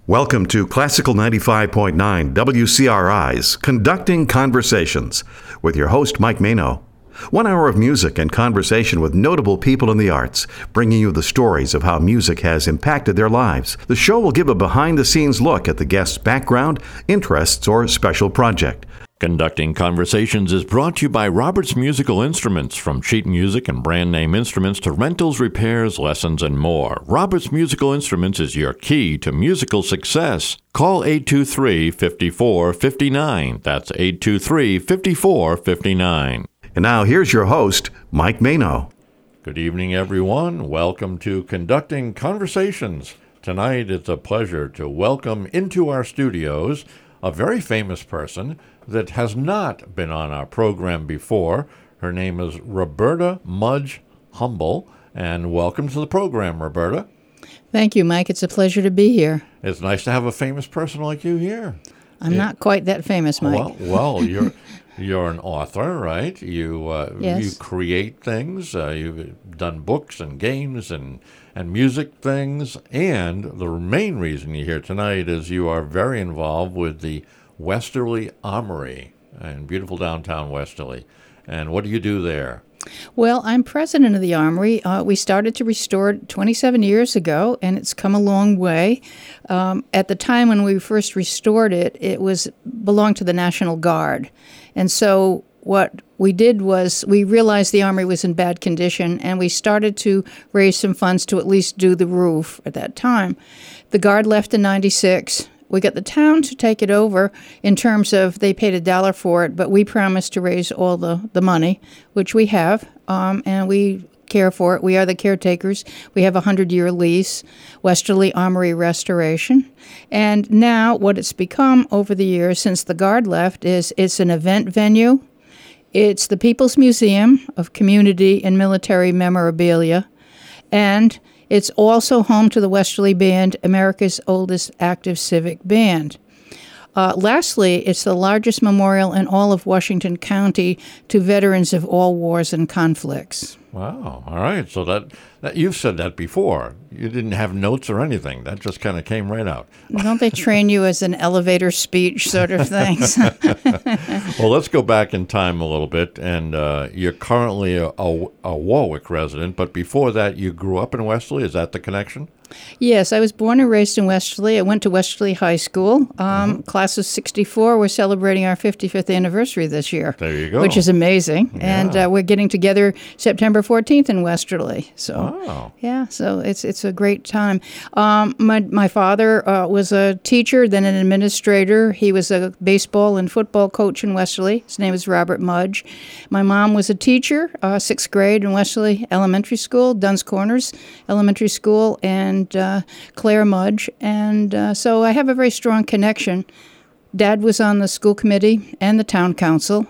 Welcome to Classical 95.9 WCRI's Conducting Conversations with your host, Mike Mano. 1 hour of music and conversation with notable people in the arts, bringing you the stories of how music has impacted their lives. The show will give a behind-the-scenes look at the guest's background, interests, or special project. Conducting Conversations is brought to you by Roberts Musical Instruments, from sheet music and brand name instruments to rentals, repairs, lessons, and more. Roberts Musical Instruments is your key to musical success. Call 823-5459. That's 823-5459. And now here's your host, Mike Mano. Good evening, everyone. Welcome to Conducting Conversations. Tonight it's a pleasure to welcome into our studios a very famous person that has not been on our program before. Her name is Roberta Mudge Humble, and welcome to the program, Roberta. Thank you, Mike. It's a pleasure to be here. It's nice to have a famous person like you here. I'm not quite that famous, Mike. Well, you're an author, right? Yes. You create things. You've done books and games and music things. And the main reason you're here tonight is you are very involved with the Westerly Armory in beautiful downtown Westerly. And what do you do there? Well, I'm president of the Armory. We started to restore it 27 years ago, and it's come a long way. At the time when we first restored it, it belonged to the National Guard. And so what we did was we realized the Armory was in bad condition, and we started to raise some funds to at least do the roof at that time. The Guard left in '96. We got the town to take it over in terms of they paid $1 for it, but we promised to raise all the money, which we have, and we care for it. We are the caretakers. We have a 100-year lease, Westerly Armory Restoration. And now what it's become over the years since the Guard left is it's an event venue. It's the People's Museum of Community and Military Memorabilia, and it's also home to the Westerly Band, America's oldest active civic band. Lastly, it's the largest memorial in all of Washington County to veterans of all wars and conflicts. Wow. All right. So that you've said that before. You didn't have notes or anything. That just kind of came right out. Don't they train you as an elevator speech sort of things? Well, let's go back in time a little bit. And you're currently a Warwick resident, but before that, you grew up in Westerly. Is that the connection? Yes, I was born and raised in Westerly. I went to Westerly High School. Class of '64, we're celebrating our 55th anniversary this year. There you go. Which is amazing. Yeah. And we're getting together September 14th in Westerly. So, wow. Yeah, so it's a great time. My father was a teacher, then an administrator. He was a baseball and football coach in Westerly. His name is Robert Mudge. My mom was a teacher, 6th grade in Westerly Elementary School, Dunn's Corners Elementary School, and Claire Mudge. And so I have a very strong connection. Dad was on the school committee and the town council.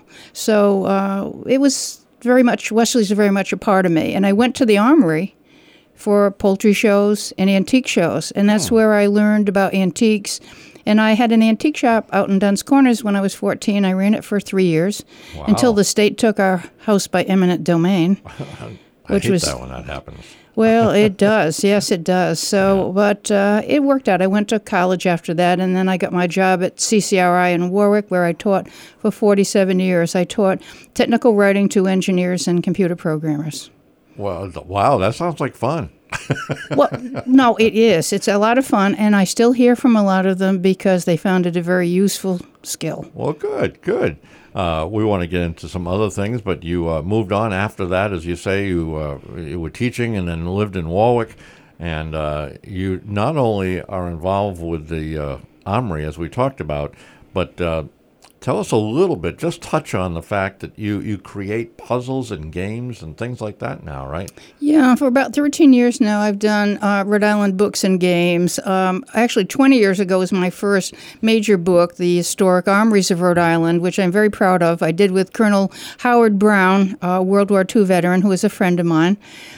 So it was very much, Westerly's very much a part of me. And I went to the Armory for poultry shows and antique shows. And that's where I learned about antiques. And I had an antique shop out in Dunn's Corners when I was 14. I ran it for 3 years until the state took our house by eminent domain. I hate that when that happens. Well, it does. Yes, it does. So, but it worked out. I went to college after that, and then I got my job at CCRI in Warwick, where I taught for 47 years. I taught technical writing to engineers and computer programmers. Well, wow, that sounds like fun. Well, no, it is. It's a lot of fun, and I still hear from a lot of them because they found it a very useful skill. Well, good. We want to get into some other things, but you moved on after that, as you say. You were teaching and then lived in Warwick, and you not only are involved with the Armory, as we talked about, but tell us a little bit, just touch on the fact that you create puzzles and games and things like that now, right? Yeah, for about 13 years now, I've done Rhode Island books and games. Actually, 20 years ago was my first major book, The Historic Armories of Rhode Island, which I'm very proud of. I did with Colonel Howard Brown, World War II veteran, who is a friend of mine.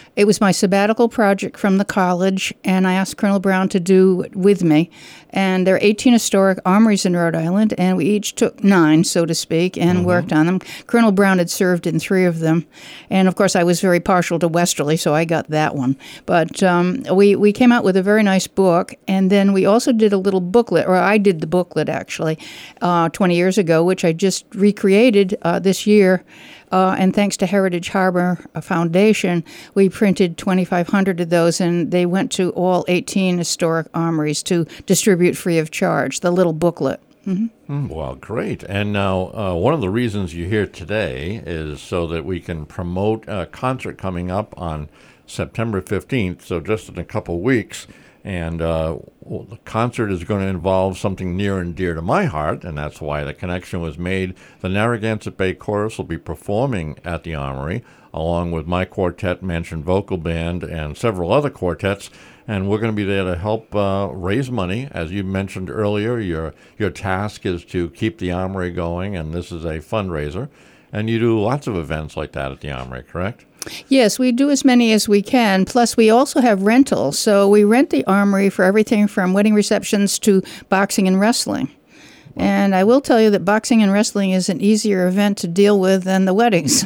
It was my sabbatical project from the college, and I asked Colonel Brown to do it with me. And there are 18 historic armories in Rhode Island, and we each took 9, so to speak, and worked on them. Colonel Brown had served in 3 of them. And, of course, I was very partial to Westerly, so I got that one. But we came out with a very nice book, and then we also did a little booklet, or I did the booklet, actually, 20 years ago, which I just recreated this year. And thanks to Heritage Harbor Foundation, we printed 2,500 of those, and they went to all 18 historic armories to distribute free of charge, the little booklet. Well, great. And now one of the reasons you're here today is so that we can promote a concert coming up on September 15th, so just in a couple weeks. And the concert is going to involve something near and dear to my heart, and that's why the connection was made. The Narragansett Bay Chorus will be performing at the Armory, along with my quartet, Mansion Vocal Band, and several other quartets. And we're going to be there to help raise money. As you mentioned earlier, your task is to keep the Armory going, and this is a fundraiser. And you do lots of events like that at the Armory, correct? Yes, we do as many as we can. Plus, we also have rentals. So we rent the Armory for everything from wedding receptions to boxing and wrestling. And I will tell you that boxing and wrestling is an easier event to deal with than the weddings,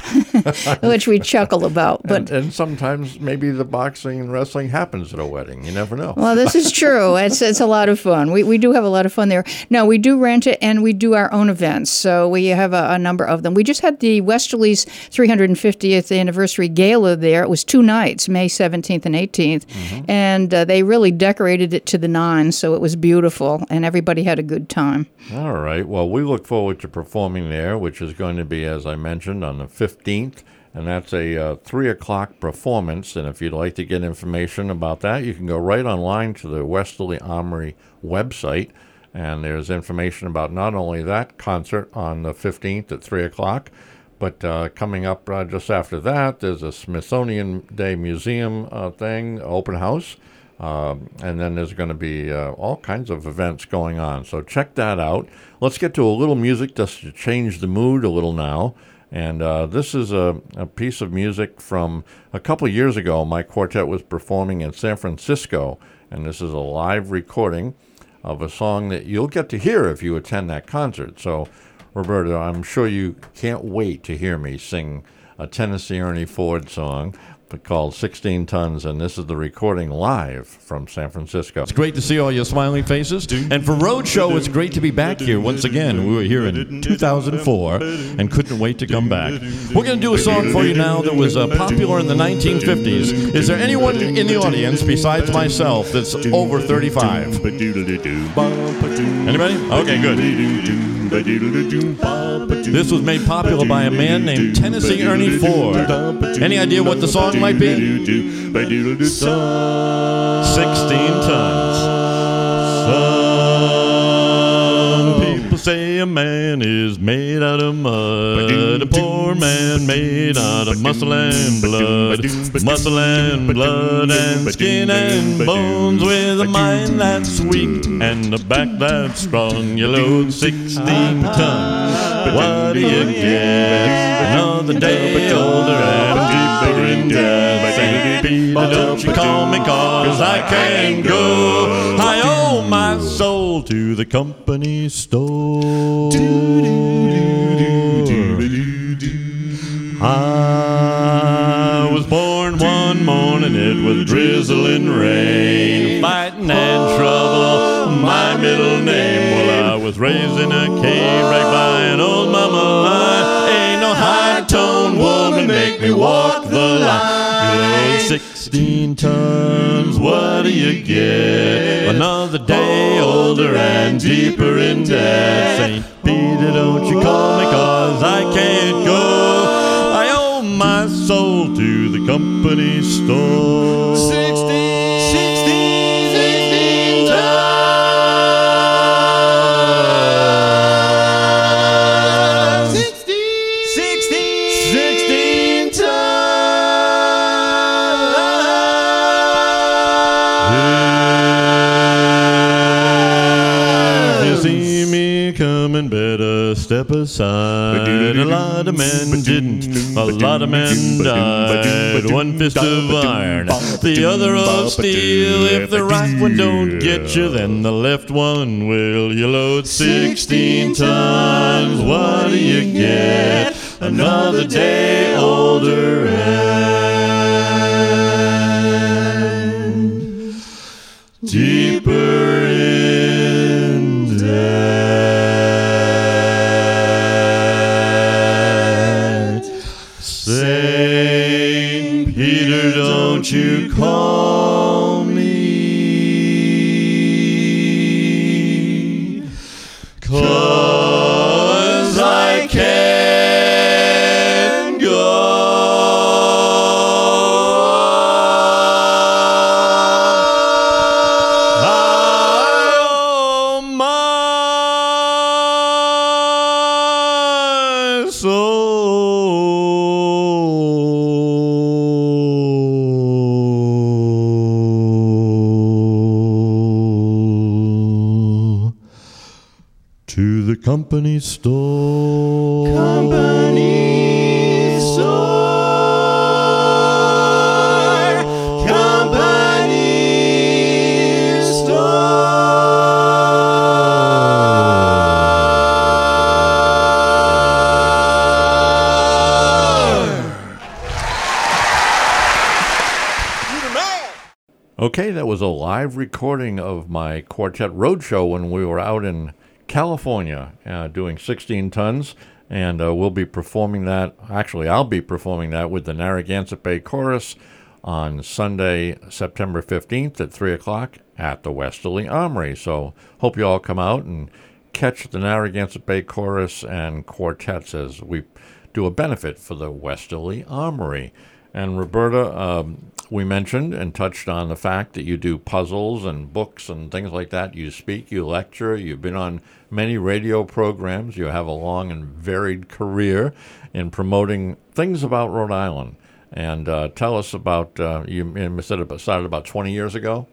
which we chuckle about. But and sometimes maybe the boxing and wrestling happens at a wedding. You never know. Well, this is true. It's a lot of fun. We do have a lot of fun there. No, we do rent it, and we do our own events. So we have a number of them. We just had the Westerly's 350th anniversary gala there. It was 2 nights, May 17th and 18th. And they really decorated it to the nines, so it was beautiful, and everybody had a good time. All right. Well, we look forward to performing there, which is going to be, as I mentioned, on the 15th. And that's a 3 o'clock performance. And if you'd like to get information about that, you can go right online to the Westerly Armory website. And there's information about not only that concert on the 15th at 3 o'clock, but coming up just after that, there's a Smithsonian Day Museum thing, open house. And then there's going to be all kinds of events going on. So check that out. Let's get to a little music just to change the mood a little now. And this is a piece of music from a couple of years ago. My quartet was performing in San Francisco, and this is a live recording of a song that you'll get to hear if you attend that concert. So, Roberta, I'm sure you can't wait to hear me sing a Tennessee Ernie Ford song called 16 Tons, and this is the recording live from San Francisco. It's great to see all your smiling faces. And for Roadshow, it's great to be back here once again. We were here in 2004 and couldn't wait to come back. We're going to do a song for you now that was popular in the 1950s. Is there anyone in the audience besides myself that's over 35? Anybody? Okay, good. This was made popular by a man named Tennessee Ernie Ford. Any idea what the song might be? 16 Tons. Some people say a man is made out of mud, a poor man made out of muscle and blood, muscle and blood and skin and bones, with a mind that's weak and a back that's strong. You load 16 tons, what do you get? Another day older and deeper in debt. St. Peter, don't you call me, 'cause I can't go. I owe my soul to the company store. I was born one morning, it was drizzling rain, fighting and trouble, my middle name. Well, I was raised in a cave right by an old mama line. Ain't no high-toned woman make me walk the line. 16 tons, what do you get? Another day older and deeper in debt. St. Peter, don't you call me, 'cause I can't go. I owe my soul to the company store. 16 tons. 16 tons. If you see me coming, better step aside. A lot of men didn't A lot of men died, one fist of iron, the other of steel. If the right one don't get you, then the left one will. You load 16 tons, what do you get? Another day older and deeper in debt. Saint Peter, don't you call me, 'cause I can't go. To the company store. Company store. Company store. Okay, that was a live recording of my Quartet Roadshow when we were out in California doing 16 tons, and we'll be performing that. Actually, I'll be performing that with the Narragansett Bay Chorus on Sunday, September 15th at 3 o'clock at the Westerly Armory. So hope you all come out and catch the Narragansett Bay Chorus and quartets as we do a benefit for the Westerly Armory. And Roberta, we mentioned and touched on the fact that you do puzzles and books and things like that. You speak, you lecture, you've been on many radio programs. You have a long and varied career in promoting things about Rhode Island. And tell us about, you said it started about 20 years ago?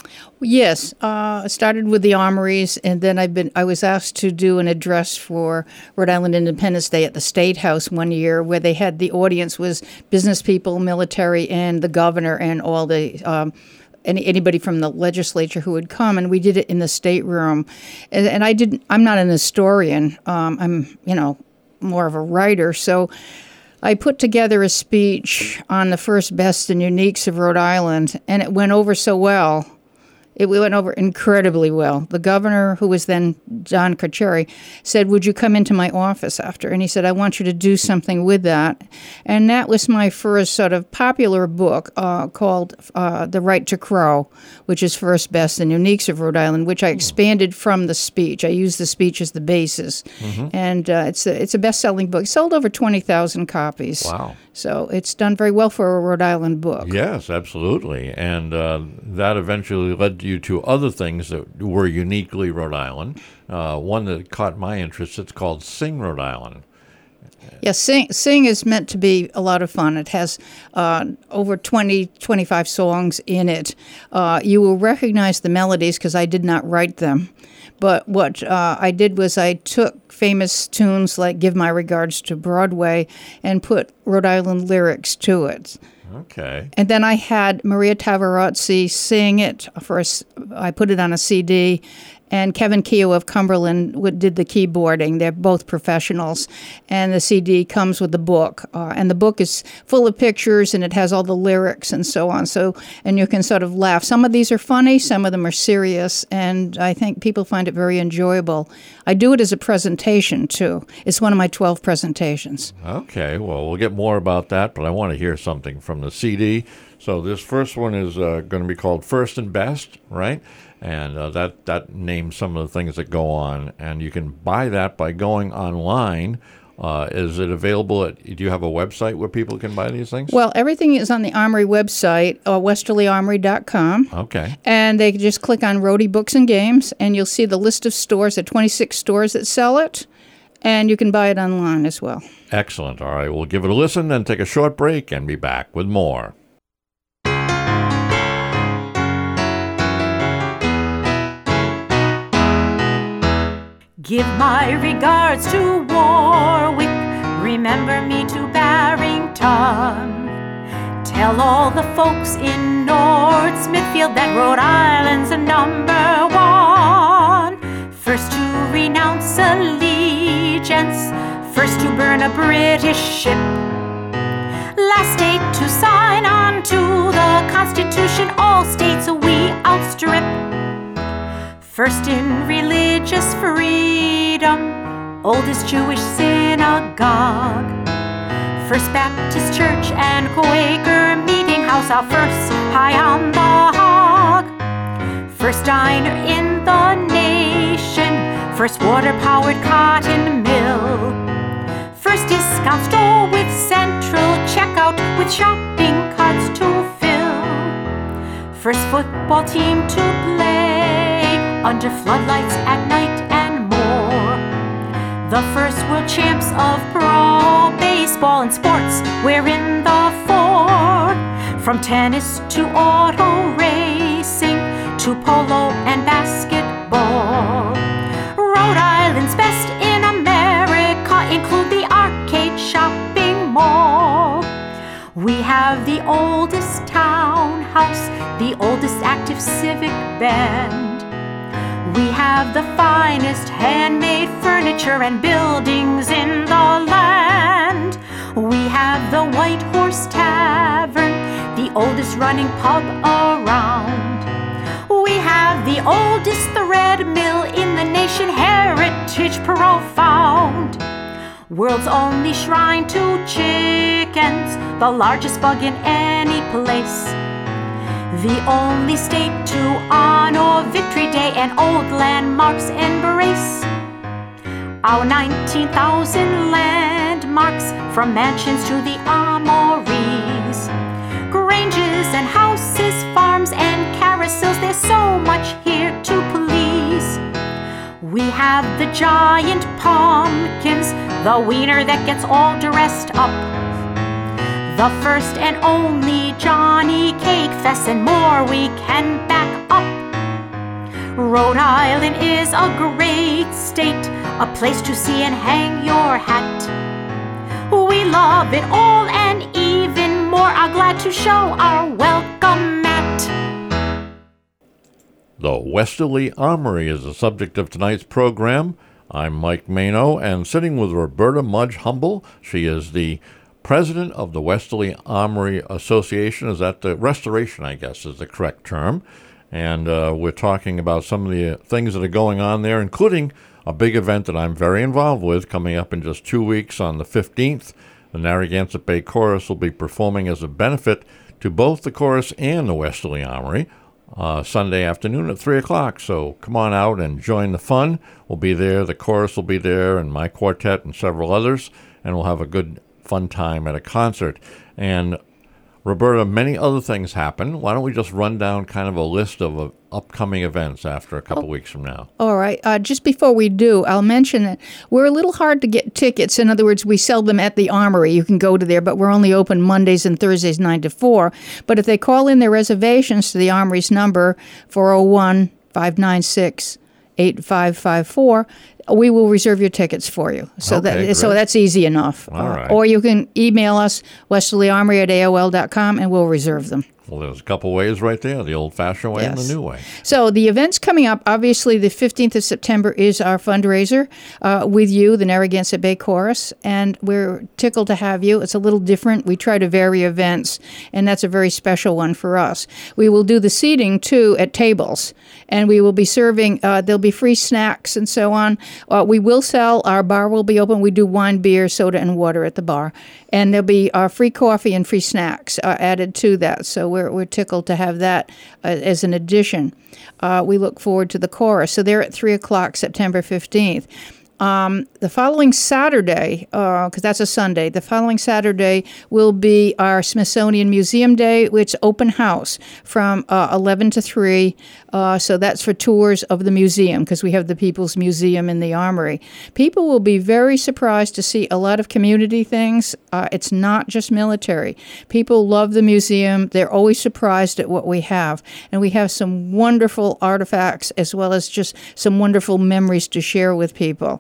Yes, I started with the armories, and then I was asked to do an address for Rhode Island Independence Day at the State House one year, where they had the audience was business people, military, and the governor, and all the anybody from the legislature who would come, and we did it in the state room. And I'm not an historian. I'm more of a writer, so I put together a speech on the first, best, and uniques of Rhode Island, and it went over so well. It went over incredibly well. The governor, who was then John Carcieri, said, "Would you come into my office after?" And he said, "I want you to do something with that." And that was my first sort of popular book called The Right to Crow, which is First, Best, and Uniques of Rhode Island, which I expanded from the speech. I used the speech as the basis. Mm-hmm. And it's a best-selling book. It sold over 20,000 copies. Wow. So it's done very well for a Rhode Island book. Yes, absolutely. And that eventually led you to other things that were uniquely Rhode Island. One that caught my interest, it's called Sing Rhode Island. Yes, Sing is meant to be a lot of fun. It has over 25 songs in it. You will recognize the melodies because I did not write them. But what I did was I took famous tunes like Give My Regards to Broadway and put Rhode Island lyrics to it. Okay. And then I had Maria Tavarazzi sing it I put it on a CD, and Kevin Keogh of Cumberland did the keyboarding. They're both professionals, and the CD comes with the book. And the book is full of pictures, and it has all the lyrics and so on. And you can sort of laugh. Some of these are funny, some of them are serious, and I think people find it very enjoyable. I do it as a presentation, too. It's one of my 12 presentations. Okay, well, we'll get more about that, but I want to hear something from the CD. So this first one is going to be called First and Best, right? And that names some of the things that go on. And you can buy that by going online. Is it available do you have a website where people can buy these things? Well, everything is on the Armory website, westerlyarmory.com. Okay. And they can just click on Rhody Books and Games, and you'll see the list of stores. There are 26 stores that sell it, and you can buy it online as well. Excellent. All right, we'll give it a listen, then take a short break, and be back with more. Give my regards to Warwick. Remember me to Barrington. ton. Tell all the folks in North Smithfield that Rhode Island's a number one. First to renounce allegiance, first to burn a British ship, last state to sign on to the Constitution, all states we outstrip. First in religious freedom, oldest Jewish synagogue, First Baptist Church and Quaker Meeting House, our first high on the hog. First diner in the nation, first water-powered cotton mill, first discount store with central checkout with shopping carts to fill, first football team to play under floodlights at night and more, the first world champs of pro baseball and sports we're in the four, from tennis to auto racing to polo and basketball. Rhode Island's best in America include the Arcade Shopping Mall. We have the oldest townhouse, the oldest active civic band. We have the finest handmade furniture and buildings in the land. We have the White Horse Tavern, the oldest running pub around. We have the oldest thread mill in the nation, heritage profound. World's only shrine to chickens, the largest bug in any place. The only state to honor Victory Day and old landmarks embrace. Our 19,000 landmarks, from mansions to the armories, granges and houses, farms and carousels, there's so much here to please. We have the giant pumpkins, the wiener that gets all dressed up, the first and only Johnny Cake Fest, and more we can back up. Rhode Island is a great state, a place to see and hang your hat. We love it all and even more are glad to show our welcome mat. The Westerly Armory is the subject of tonight's program. I'm Mike Mano, and sitting with Roberta Mudge Humble. She is the president of the Westerly Armory Association. Is that the restoration, I guess, is the correct term. And we're talking about some of the things that are going on there, including a big event that I'm very involved with coming up in just 2 weeks on the 15th. The Narragansett Bay Chorus will be performing as a benefit to both the chorus and the Westerly Armory Sunday afternoon at 3 o'clock. So come on out and join the fun. We'll be there. The chorus will be there, and my quartet and several others, and we'll have a good, fun time at a concert. And Roberta, many other things happen. Why don't we just run down kind of a list of upcoming events after a couple weeks from now? All right. Just before we do, I'll mention that we're a little hard to get tickets. In other words, we sell them at the Armory. You can go to there, but we're only open Mondays and Thursdays 9 to 4. But if they call in their reservations to the Armory's number, 401-596-8554, we will reserve your tickets for you. So so that's easy enough. All right. Or you can email us, westerlyarmory@aol.com, and we'll reserve them. Well, there's a couple ways right there, the old-fashioned way and the new way. So the events coming up, obviously the 15th of September is our fundraiser with you, the Narragansett Bay Chorus, and we're tickled to have you. It's a little different. We try to vary events, and that's a very special one for us. We will do the seating, too, at tables, and we will be serving, there'll be free snacks and so on. We will sell, our bar will be open. We do wine, beer, soda, and water at the bar. And there'll be free coffee and free snacks added to that. So we're tickled to have that as an addition. We look forward to the chorus. So they're at 3 o'clock, September 15th. The following Saturday, because that's a Sunday, the following Saturday will be our Smithsonian Museum Day, which is open house from 11 to 3. So that's for tours of the museum, because we have the People's Museum in the Armory. People will be very surprised to see a lot of community things. It's not just military. People love the museum. They're always surprised at what we have. And we have some wonderful artifacts as well as just some wonderful memories to share with people.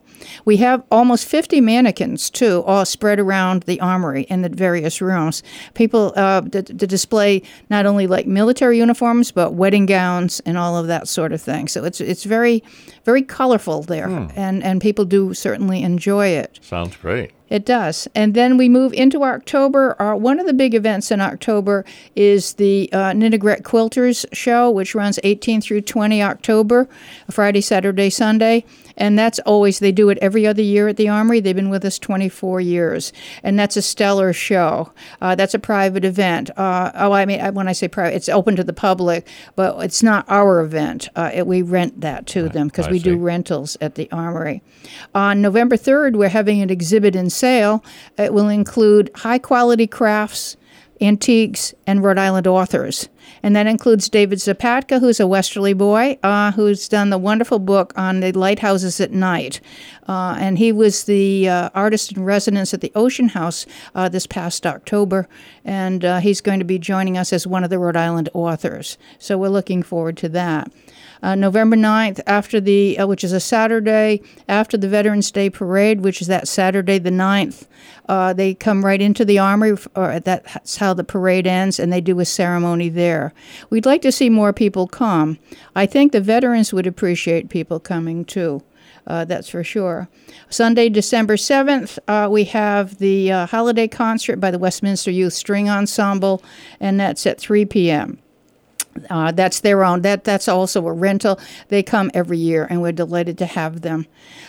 We have almost 50 mannequins, too, all spread around the armory in the various rooms. People to display not only like military uniforms, but wedding gowns and all of that sort of thing. So it's very, very colorful there, and people do certainly enjoy it. Sounds great. It does. And then we move into October. One of the big events in October is the Ninigret Quilters Show, which runs 18 through 20 October, Friday, Saturday, Sunday. And that's always, they do it every other year at the Armory. They've been with us 24 years. And that's a stellar show. That's a private event. When I say private, it's open to the public, but it's not our event. We rent that to them because we do rentals at the Armory. On November 3rd, we're having an exhibit and sale. It will include high-quality crafts, antiques, and Rhode Island authors. And that includes David Zapatka, who's a Westerly boy, who's done the wonderful book on the lighthouses at night. And he was the artist in residence at the Ocean House this past October. And he's going to be joining us as one of the Rhode Island authors. So we're looking forward to that. November 9th, which is a Saturday, after the Veterans Day Parade, which is that Saturday the 9th, they come right into the Armory, or that's how the parade ends, and they do a ceremony there. We'd like to see more people come. I think the veterans would appreciate people coming, too. That's for sure. Sunday, December 7th, we have the holiday concert by the Westminster Youth String Ensemble, and that's at 3 p.m. That's their own. That's also a rental. They come every year, and we're delighted to have them.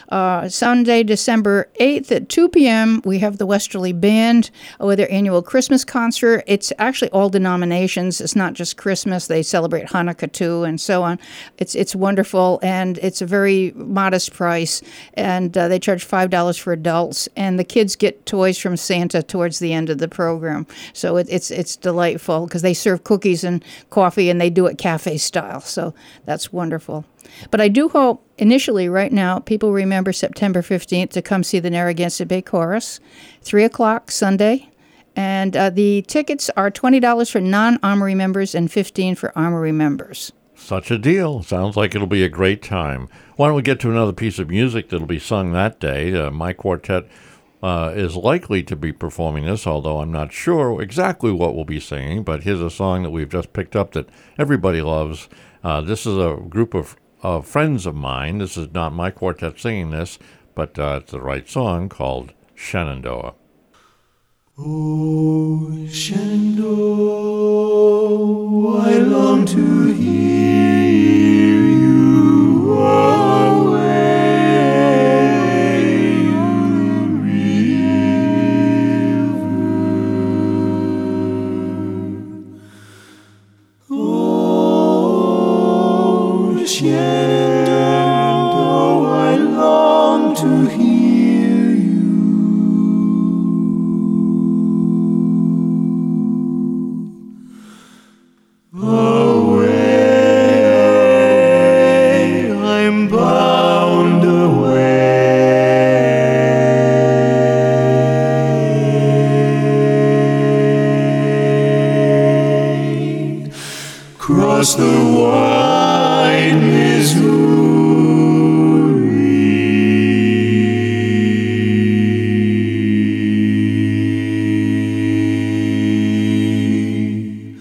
Sunday, December 8th at 2 p.m., we have the Westerly Band with their annual Christmas concert. It's actually all denominations. It's not just Christmas. They celebrate Hanukkah, too, and so on. It's wonderful, and it's a very modest price, and they charge $5 for adults, and the kids get toys from Santa towards the end of the program. So it's delightful because they serve cookies and coffee, and they do it cafe style, so that's wonderful. But I do hope, initially, right now, people remember September 15th to come see the Narragansett Bay Chorus, 3 o'clock Sunday, and the tickets are $20 for non-Armory members and $15 for Armory members. Such a deal. Sounds like it'll be a great time. Why don't we get to another piece of music that'll be sung that day? My quartet is likely to be performing this, although I'm not sure exactly what we'll be singing, but here's a song that we've just picked up that everybody loves. This is a group of friends of mine. This is not my quartet singing this, but it's the right song called Shenandoah. Oh, Shenandoah, I long to hear you away. Shenandoah, I long to hear you. Away, I'm bound away. Cross the wide Missouri.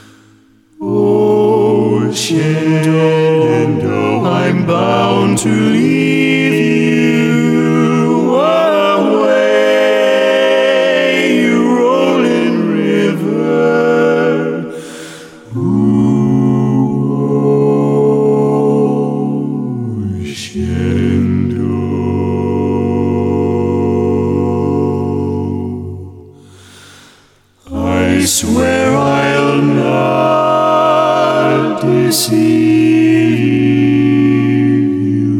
Oh, Shenandoah, I'm bound to leave you away, you rolling river. I swear I'll not deceive you.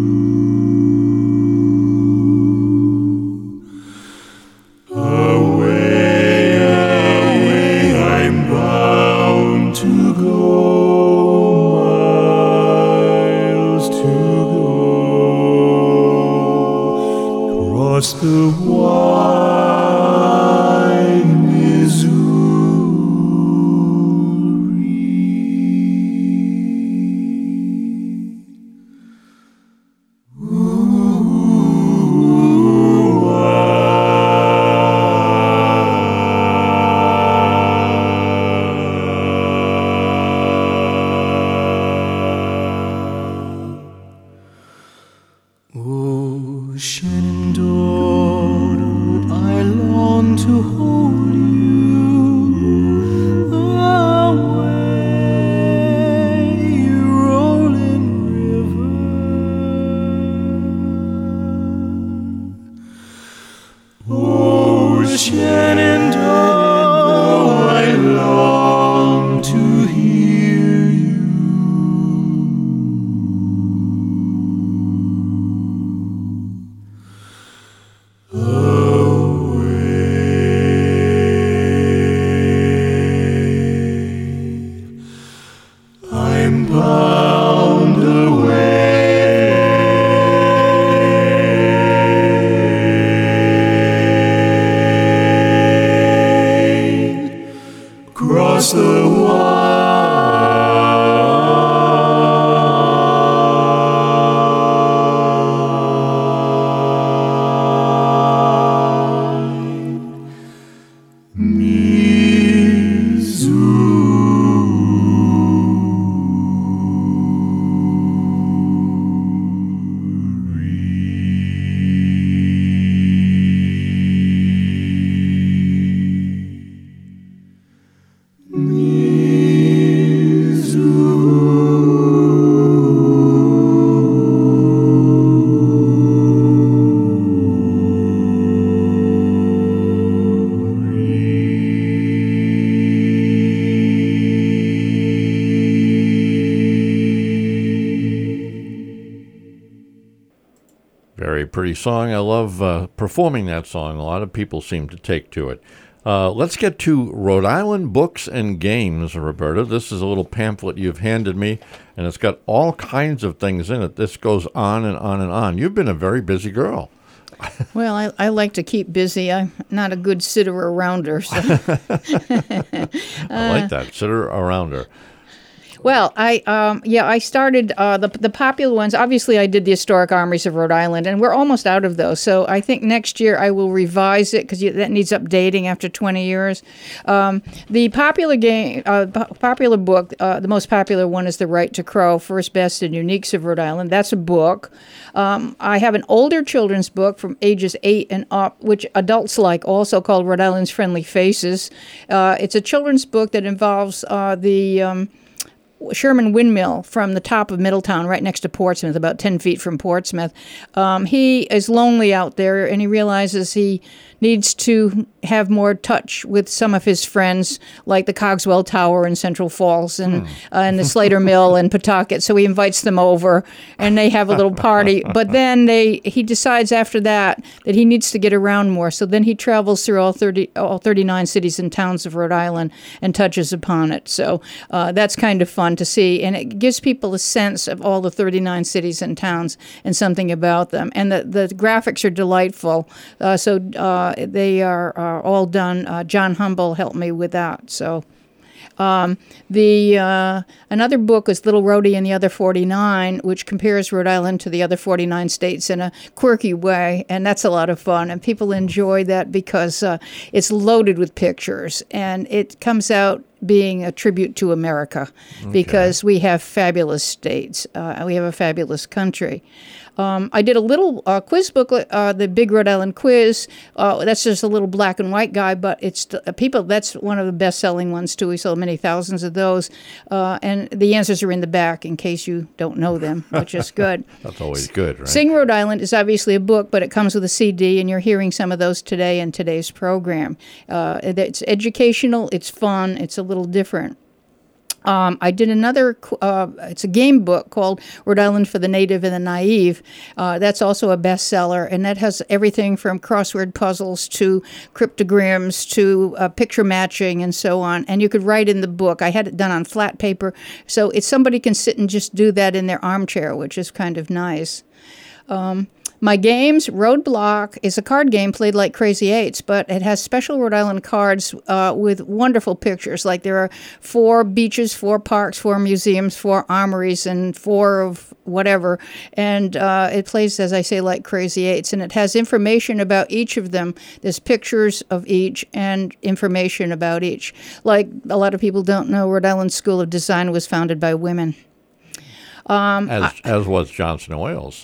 Away, away, I'm bound to go, miles to go, cross the wide Missouri. Ooh. Oh, Shenandoah, I long to hold you away, rolling river. Oh, Shenandoah, I long to hear you. I'm bound away across the Very pretty song. I love performing that song. A lot of people seem to take to it. Let's get to Rhode Island Books and Games, Roberta. This is a little pamphlet you've handed me, and it's got all kinds of things in it. This goes on and on and on. You've been a very busy girl. Well, I like to keep busy. I'm not a good sitter-arounder. So. I like that. Sitter-arounder. Well, I started the popular ones. Obviously, I did the Historic Armories of Rhode Island, and we're almost out of those. So I think next year I will revise it because that needs updating after 20 years. The popular book, the most popular one is The Right to Crow, First, Best, and Uniques of Rhode Island. That's a book. I have an older children's book from ages 8 and up, which adults like, also called Rhode Island's Friendly Faces. It's a children's book that involves the Sherman Windmill from the top of Middletown, right next to Portsmouth, about 10 feet from Portsmouth. He is lonely out there, and he realizes he needs to have more touch with some of his friends, like the Cogswell Tower in Central Falls and the Slater Mill in Pawtucket. So he invites them over, and they have a little party. But then he decides after that he needs to get around more. So then he travels through all 39 cities and towns of Rhode Island and touches upon it. So that's kind of fun to see, and it gives people a sense of all the 39 cities and towns and something about them. And the graphics are delightful. They are all done. John Humble helped me with that. So another book is Little Rhodey and the Other 49, which compares Rhode Island to the other 49 states in a quirky way, and that's a lot of fun. And people enjoy that because it's loaded with pictures, and it comes out being a tribute to America because we have fabulous states. We have a fabulous country. I did a little quiz booklet, the Big Rhode Island Quiz. That's just a little black and white guy, but it's that's one of the best-selling ones, too. We sold many thousands of those. And the answers are in the back in case you don't know them, which is good. That's always good, right? Sing Rhode Island is obviously a book, but it comes with a CD, and you're hearing some of those today in today's program. It's educational, it's fun, it's a little different. I did another, it's a game book called Rhode Island for the Native and the Naive. That's also a bestseller, and that has everything from crossword puzzles to cryptograms to picture matching and so on. And you could write in the book. I had it done on flat paper, so somebody can sit and just do that in their armchair, which is kind of nice. My games, Roadblock, is a card game played like Crazy Eights, but it has special Rhode Island cards with wonderful pictures. Like there are 4 beaches, 4 parks, 4 museums, 4 armories, and 4 of whatever. And it plays, as I say, like Crazy Eights. And it has information about each of them. There's pictures of each and information about each. Like a lot of people don't know, Rhode Island School of Design was founded by women. As was Johnson & Wales.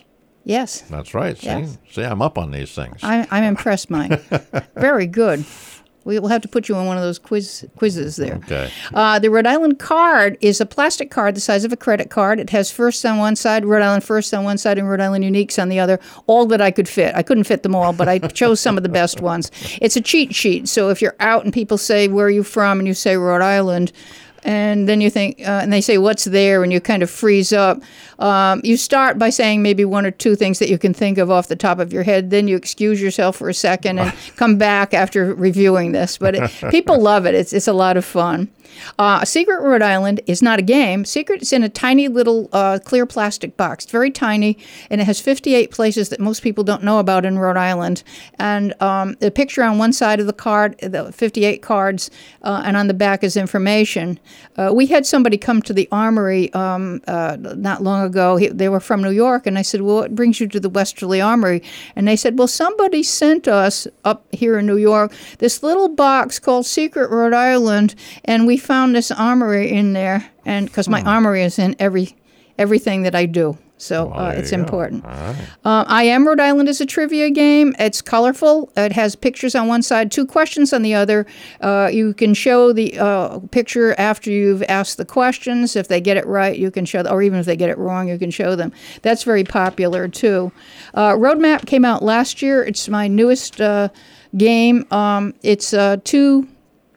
Yes. That's right. See, Yes. see, I'm up on these things. I'm impressed, Mike. Very good. We will have to put you on one of those quizzes there. Okay. The Rhode Island card is a plastic card the size of a credit card. It has first on one side, Rhode Island first on one side, and Rhode Island uniques on the other. All that I could fit. I couldn't fit them all, but I chose some of the best ones. It's a cheat sheet. So if you're out and people say, "Where are you from?" and you say Rhode Island, and then you think, and they say, "What's there?" and you kind of freeze up. You start by saying maybe one or two things that you can think of off the top of your head. Then you excuse yourself for a second and come back after reviewing this. But people love it. It's a lot of fun. Secret Rhode Island is not a game. Secret is in a tiny little clear plastic box. It's very tiny, and it has 58 places that most people don't know about in Rhode Island. And the picture on one side of the card, the 58 cards, and on the back is information. We had somebody come to the Armory not long ago. They were from New York, and I said, "Well, what brings you to the Westerly Armory?" And they said, "Well, somebody sent us up here in New York this little box called Secret Rhode Island, and we found this armory in there." And because my armory is in everything that I do. So it's important. All right. I Am Rhode Island is a trivia game. It's colorful. It has pictures on one side, 2 questions on the other. You can show the picture after you've asked the questions. If they get it right, you can show them, or even if they get it wrong, you can show them. That's very popular, too. Roadmap came out last year. It's my newest game. It's 2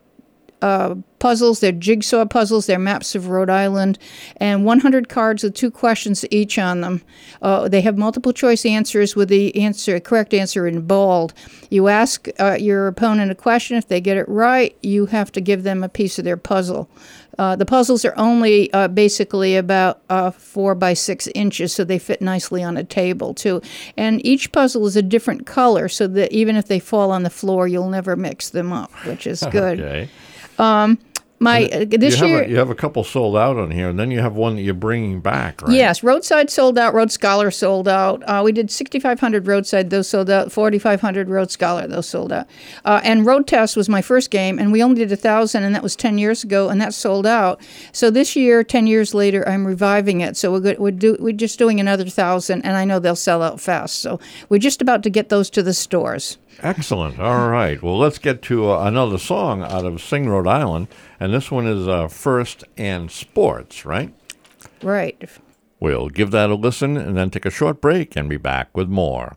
puzzles. They're jigsaw puzzles. They're maps of Rhode Island, and 100 cards with 2 questions each on them. They have multiple choice answers with the correct answer in bold. You ask your opponent a question. If they get it right, you have to give them a piece of their puzzle. The puzzles are only basically about 4 by 6 inches, so they fit nicely on a table, too. And each puzzle is a different color, so that even if they fall on the floor, you'll never mix them up, which is good. Okay. This year you have a couple sold out on here, and then you have one that you're bringing back, right? Yes, Roadside sold out, Road Scholar sold out. We did 6,500 Roadside, those sold out. 4,500 Road Scholar, those sold out. And Road Test was my first game, and we only did 1,000, and that was 10 years ago, and that sold out. So this year, 10 years later, I'm reviving it. So we're just doing another 1,000, and I know they'll sell out fast. So we're just about to get those to the stores. Excellent. All right. Well, let's get to another song out of Sing Rhode Island, and this one is First and Sports, right? Right. We'll give that a listen and then take a short break and be back with more.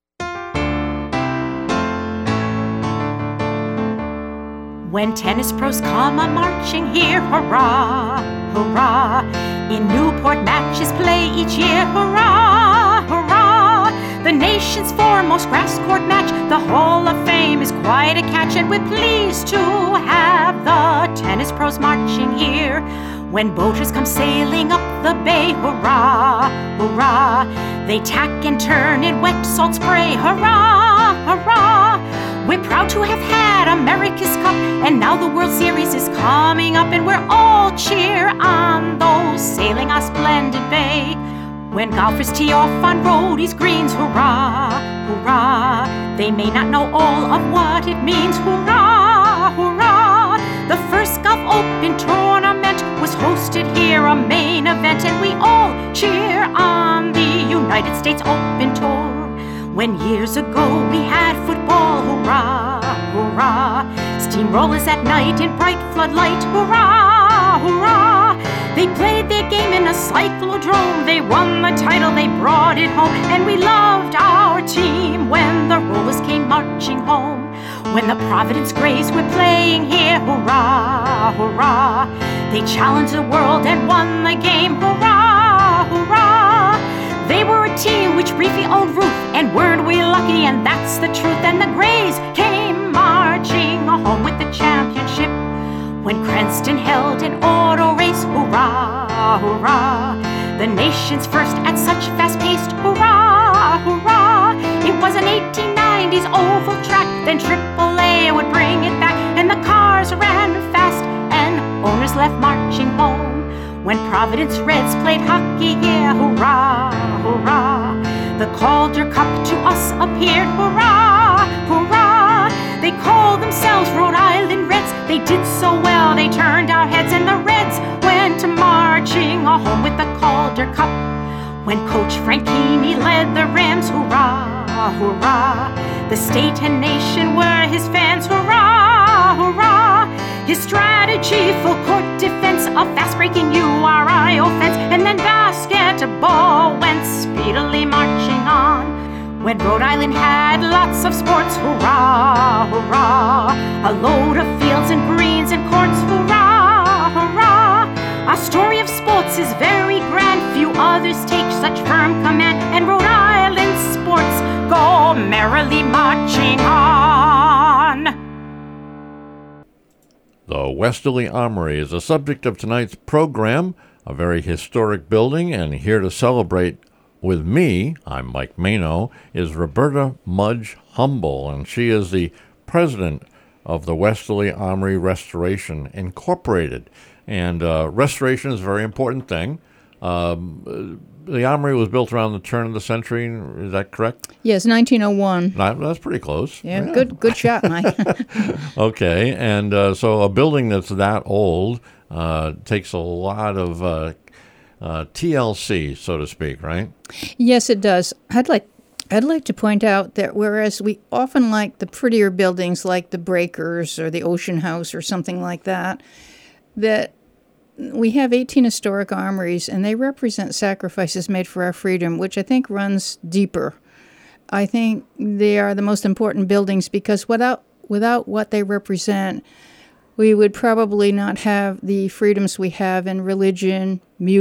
When tennis pros come a-marching here, hurrah, hurrah. In Newport matches play each year, hurrah, hurrah. The nation's foremost grass court match, the Hall of Fame is quite a catch, and we're pleased to have the tennis pros marching here. When boaters come sailing up the bay, hurrah, hurrah. They tack and turn in wet salt spray, hurrah, hurrah. We're proud to have had America's Cup, and now the World Series is coming up, and we're all cheer on those sailing our splendid bay. When golfers tee off on Rhodey's greens, hurrah, hurrah. They may not know all of what it means, hurrah, hurrah. The first Golf Open tournament was hosted here, a main event, and we all cheer on the United States Open Tour. When years ago we had football, hurrah, hurrah. Steamrollers at night in bright floodlight, hurrah, hurrah. They played their game in a cyclodrome. They won the title, they brought it home, and we loved our team when the Rollers came marching home. When the Providence Grays were playing here, hurrah, hurrah. They challenged the world and won the game, hurrah, hurrah. They were a team which briefly owned Ruth, and weren't we lucky, and that's the truth. And the Grays came marching home with the championship. When Cranston held an auto race, hurrah, hurrah. The nation's first at such fast-paced, hurrah, hurrah. It was an 1890s oval track, then AAA would bring it back, and the cars ran fast, and owners left marching home. When Providence Reds played hockey here, hurrah, hurrah. The Calder Cup to us appeared, hurrah, hurrah. They called themselves Rhode Island Reds. They did so well, they turned our heads, and the Reds went marching home with the Calder Cup. When Coach Franchini led the Rams, hurrah, hurrah. The state and nation were his fans, hurrah, hurrah. His strategy, full court defense, a fast-breaking URI offense, and then basketball went speedily marching on. When Rhode Island had lots of sports, hurrah, hurrah. A load of fields and greens and courts, hurrah, hurrah. Our story of sports is very grand, few others take such firm command, and Rhode Island sports go merrily marching on. The Westerly Armory is the subject of tonight's program, a very historic building, and here to celebrate with me, I'm Mike Mano, is Roberta Mudge Humble, and she is the president of the Westerly Armory Restoration Incorporated. And restoration is a very important thing. The armory was built around the turn of the century, is that correct? Yes, 1901. That's pretty close. Yeah. Good shot, Mike. Okay, and so a building that's that old takes a lot of TLC, so to speak, right? Yes, it does. I'd like to point out that whereas we often like the prettier buildings like the Breakers or the Ocean House or something like that, that we have 18 historic armories, and they represent sacrifices made for our freedom, which I think runs deeper. I think they are the most important buildings because without what they represent, we would probably not have the freedoms we have in religion,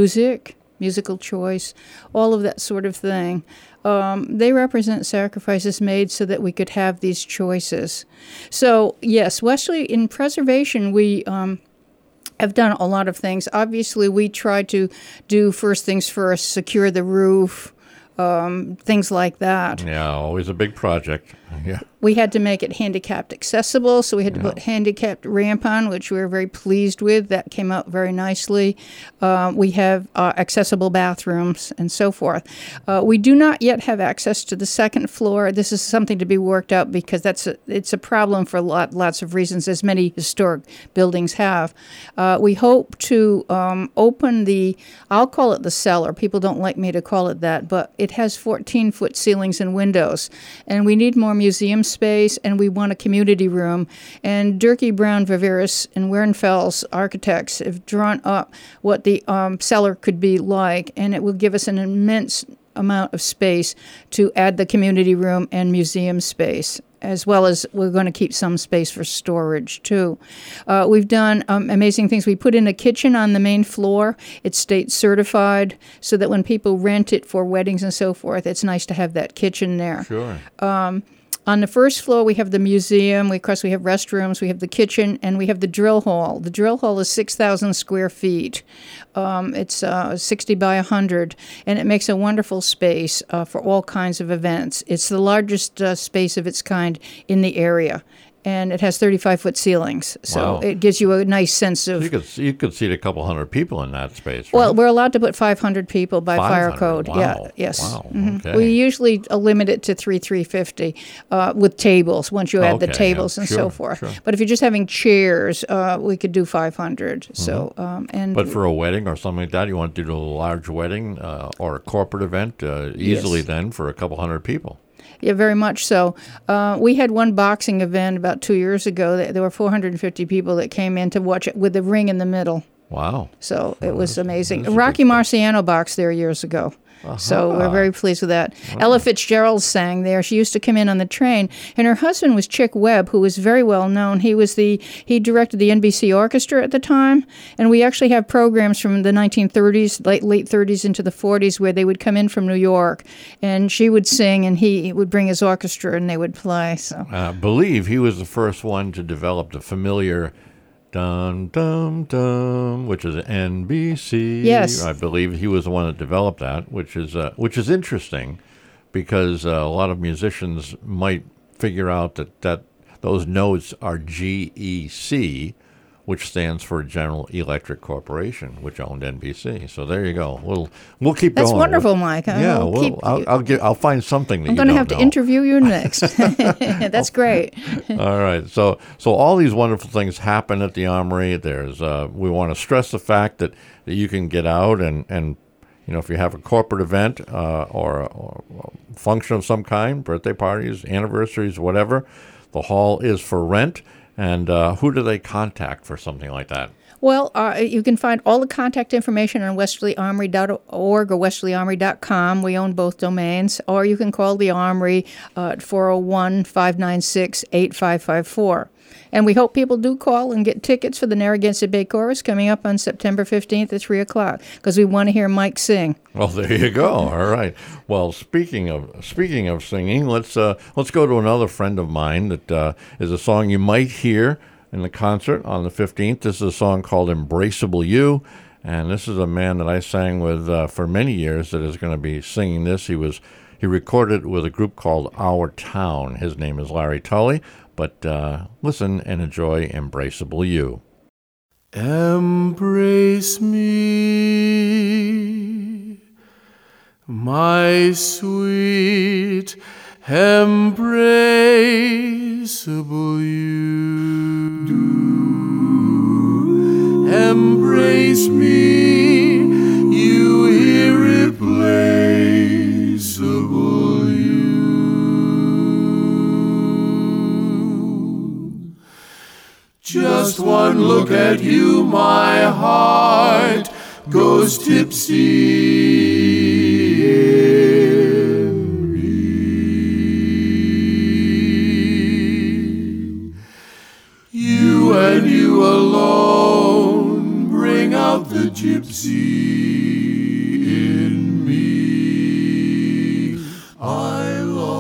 musical choice, all of that sort of thing. They represent sacrifices made so that we could have these choices. So, yes, Westerly, in preservation, we have done a lot of things. Obviously, we try to do first things first, secure the roof, things like that. Yeah, always a big project. Yeah. We had to make it handicapped accessible, so we had to put handicapped ramp on, which we were very pleased with. That came out very nicely. We have accessible bathrooms and so forth. We do not yet have access to the second floor. This is something to be worked out because it's a problem for lots of reasons, as many historic buildings have. We hope to open I'll call it the cellar. People don't like me to call it that, but it has 14-foot ceilings and windows, and we need more museum space, and we want a community room. And Durkee Brown Viveris and Wehrenfels architects have drawn up what the cellar could be like, and it will give us an immense amount of space to add the community room and museum space, as well as we're going to keep some space for storage, too. We've done amazing things. We put in a kitchen on the main floor. It's state certified, so that when people rent it for weddings and so forth, it's nice to have that kitchen there. Sure. On the first floor, we have the museum. Of course, we have restrooms. We have the kitchen, and we have the drill hall. The drill hall is 6,000 square feet. It's 60 by 100, and it makes a wonderful space for all kinds of events. It's the largest space of its kind in the area, and it has 35-foot ceilings, so it gives you a nice sense of... You could seat a couple hundred people in that space, right? Well, we're allowed to put 500 people by fire 500? code. Wow. Yeah, yes. Wow. Mhm. Okay. We usually limit it to 350 with tables, once you add the tables and so forth. Sure. But if you're just having chairs, we could do 500. So, But for a wedding or something like that, you want to do a large wedding or a corporate event, easily then for a couple hundred people. Yeah, very much so. We had one boxing event about 2 years ago. There were 450 people that came in to watch it with the ring in the middle. Wow. So it was amazing. that's a Rocky Marciano boxed there years ago. So we're very pleased with that. Ella Fitzgerald sang there. She used to come in on the train, and her husband was Chick Webb, who was very well known. He directed the NBC Orchestra at the time, and we actually have programs from the 1930s, late 30s into the 40s, where they would come in from New York, and she would sing, and he would bring his orchestra, and they would play. So I believe he was the first one to develop the familiar dum dum dum, which is NBC. Yes, I believe he was the one that developed that, which is interesting, because a lot of musicians might figure out that those notes are GEC, which stands for General Electric Corporation, which owned NBC. So there you go. We'll keep going. That's wonderful, Mike. I'll find something that I'm you don't know. going to have to interview you next. That's great. All right. So all these wonderful things happen at the Armory. We want to stress the fact that you can get out and if you have a corporate event or a function of some kind, birthday parties, anniversaries, whatever, the hall is for rent. And who do they contact for something like that? Well, you can find all the contact information on westerlyarmory.org or westerlyarmory.com. We own both domains. Or you can call the Armory at 401-596-8554. And we hope people do call and get tickets for the Narragansett Bay Chorus coming up on September 15th at 3 o'clock, because we want to hear Mike sing. Well, there you go. All right. Well, speaking of singing, let's go to another friend of mine that is a song you might hear in the concert on the 15th. This is a song called Embraceable You, and this is a man that I sang with for many years that is going to be singing this. He recorded with a group called Our Town. His name is Larry Tully, but listen and enjoy Embraceable You. Embrace me, my sweet, embraceable you. Do embrace me, you irreplaceable you. Just one look at you, my heart goes tipsy. And you alone bring out the gypsy in me. I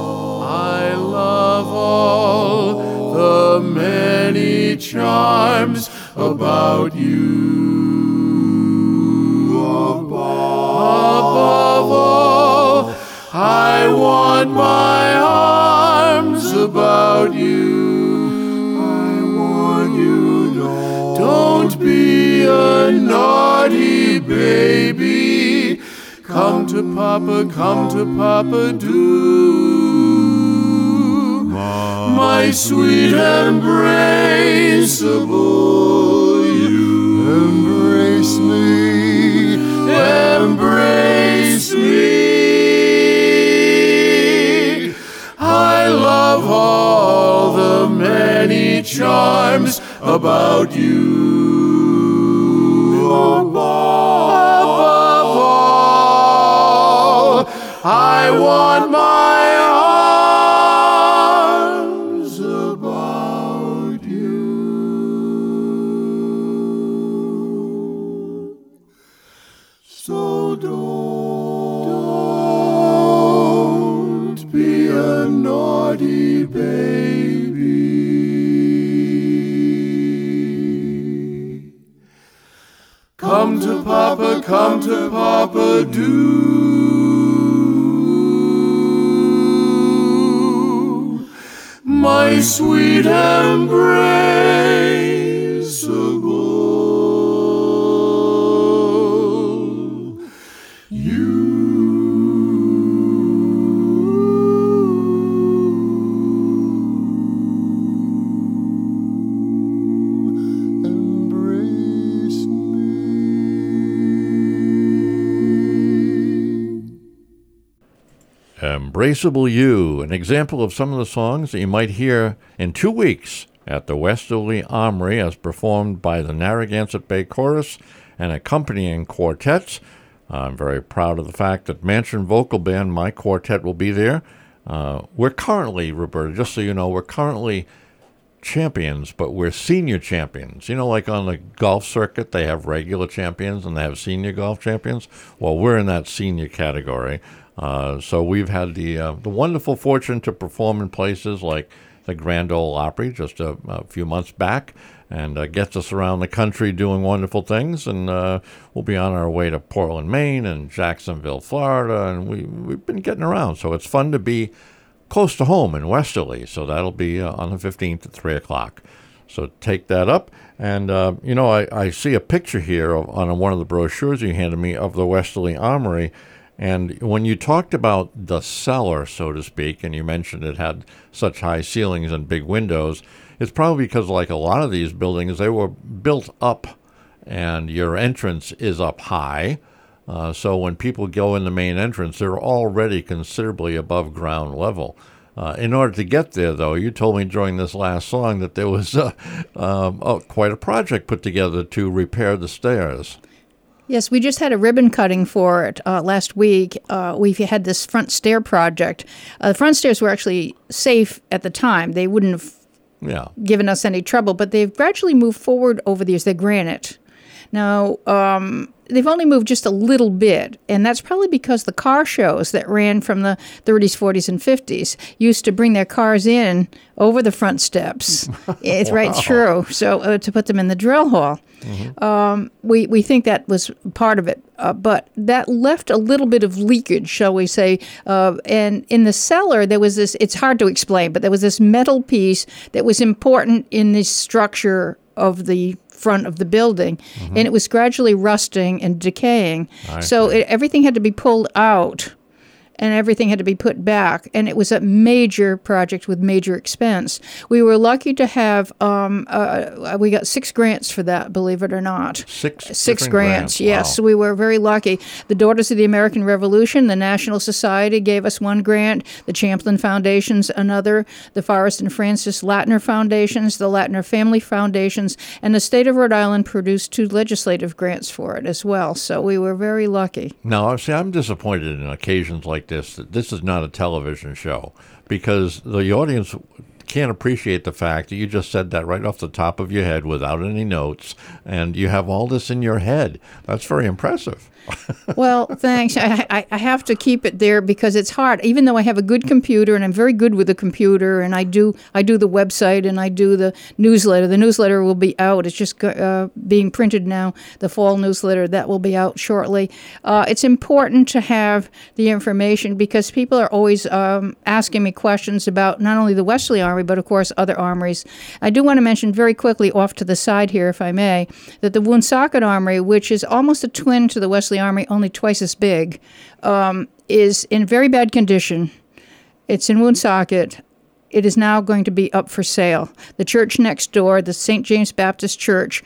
love all the many charms about you. Above all, I want my arms about you. Don't be a naughty baby. Come to Papa, do. My sweet embraceable you. Embrace me, embrace me. I love all the many charms about you. Above all, I want my arms about you. So don't be a naughty baby. Come to Papa, do. My sweet embraceable you. Embraceable You, an example of some of the songs that you might hear in 2 weeks at the Westerly Armory as performed by the Narragansett Bay Chorus and accompanying quartets. I'm very proud of the fact that Mansion Vocal Band, my quartet, will be there. We're currently, Roberta, just so you know, we're currently champions, but we're senior champions. Like on the golf circuit, they have regular champions and they have senior golf champions. Well, we're in that senior category. So we've had the wonderful fortune to perform in places like the Grand Ole Opry just a few months back, and gets us around the country doing wonderful things. And we'll be on our way to Portland, Maine, and Jacksonville, Florida, and we've been getting around. So it's fun to be close to home in Westerly. So that'll be on the 15th at 3 o'clock. So take that up. And, I see a picture here on one of the brochures you handed me of the Westerly Armory. And when you talked about the cellar, so to speak, and you mentioned it had such high ceilings and big windows, it's probably because, like a lot of these buildings, they were built up and your entrance is up high. So when people go in the main entrance, they're already considerably above ground level. In order to get there, though, you told me during this last song that there was quite a project put together to repair the stairs. Yes, we just had a ribbon cutting for it last week. We've had this front stair project. The front stairs were actually safe at the time. They wouldn't have given us any trouble, but they've gradually moved forward over the years. They're granite. Now, they've only moved just a little bit, and that's probably because the car shows that ran from the 30s, 40s, and 50s used to bring their cars in over the front steps. It's right through, so to put them in the drill hall. Mm-hmm. We think that was part of it, but that left a little bit of leakage, shall we say, and in the cellar there was this, it's hard to explain, but there was this metal piece that was important in the structure of the front of the building, and it was gradually rusting and decaying. So everything had to be pulled out, and everything had to be put back, and it was a major project with major expense. We were lucky to have, we got 6 grants for that, believe it or not. Six grants, yes. Wow. We were very lucky. The Daughters of the American Revolution, the National Society gave us 1 grant, the Champlain Foundations another, the Forrest and Francis Latner Foundations, the Latner Family Foundations, and the state of Rhode Island produced 2 legislative grants for it as well. So we were very lucky. Now, see, I'm disappointed in occasions like this is not a television show, because the audience can't appreciate the fact that you just said that right off the top of your head without any notes, and you have all this in your head. That's very impressive. Well, thanks. I have to keep it there because it's hard. Even though I have a good computer and I'm very good with the computer, and I do the website and I do the newsletter. The newsletter will be out. It's just being printed now. The fall newsletter that will be out shortly. It's important to have the information because people are always asking me questions about not only the Wesley Armory but of course other armories. I do want to mention very quickly off to the side here, if I may, that the Woonsocket Armory, which is almost a twin to the Wesley Armory, only twice as big, is in very bad condition. It's in Woonsocket. It is now going to be up for sale. The church next door, the St. James Baptist Church,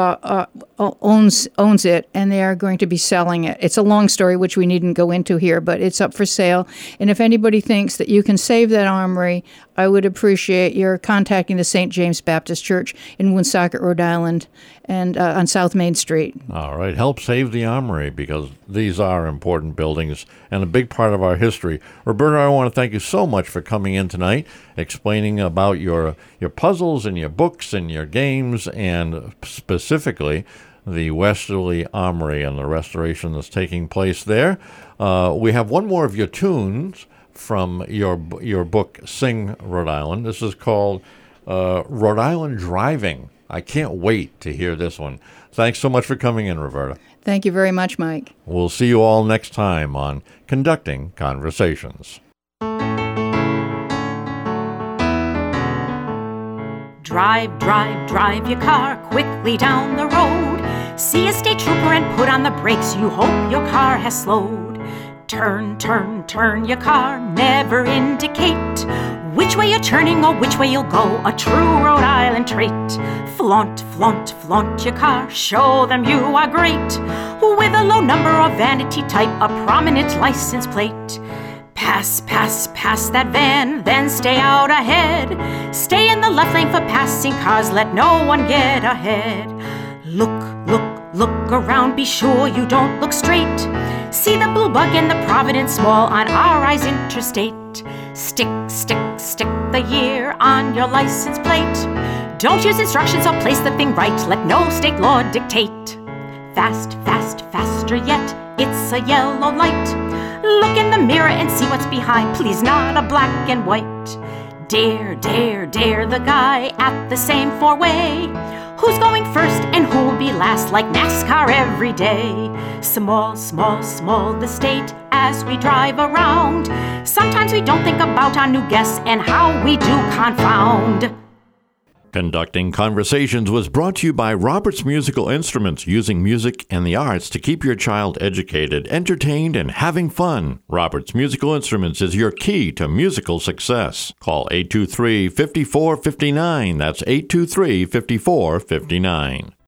owns it, and they are going to be selling it. It's a long story, which we needn't go into here, but it's up for sale. And if anybody thinks that you can save that armory, I would appreciate your contacting the St. James Baptist Church in Woonsocket, Rhode Island, and on South Main Street. All right. Help save the armory, because these are important buildings and a big part of our history. Roberta, I want to thank you so much for coming in tonight, explaining about your puzzles and your books and your games, and specifically the Westerly Armory and the restoration that's taking place there. We have one more of your tunes from your book, Sing Rhode Island. This is called Rhode Island Driving. I can't wait to hear this one. Thanks so much for coming in, Roberta. Thank you very much, Mike. We'll see you all next time on Conducting Conversations. Drive, drive, drive your car quickly down the road. See a state trooper and put on the brakes. You hope your car has slowed. Turn, turn, turn your car, never indicate which way you're turning or which way you'll go. A true Rhode Island trait. Flaunt, flaunt, flaunt your car, show them you are great. With a low number or vanity type, a prominent license plate. Pass, pass, pass that van, then stay out ahead. Stay in the left lane for passing cars, let no one get ahead. Look, look, look around, be sure you don't look straight. See the blue bug and the Providence Mall on R.I.'s Interstate. Stick, stick, stick the year on your license plate. Don't use instructions or place the thing right, let no state law dictate. Fast, fast, faster yet, it's a yellow light. Look in the mirror and see what's behind, please not a black and white. Dare, dare, dare the guy at the same four-way. Who's going first and who'll be last, like NASCAR every day. Small, small, small the state as we drive around. Sometimes we don't think about our new guests and how we do confound. Conducting Conversations was brought to you by Roberts Musical Instruments, using music and the arts to keep your child educated, entertained, and having fun. Roberts Musical Instruments is your key to musical success. Call 823-5459. That's 823-5459.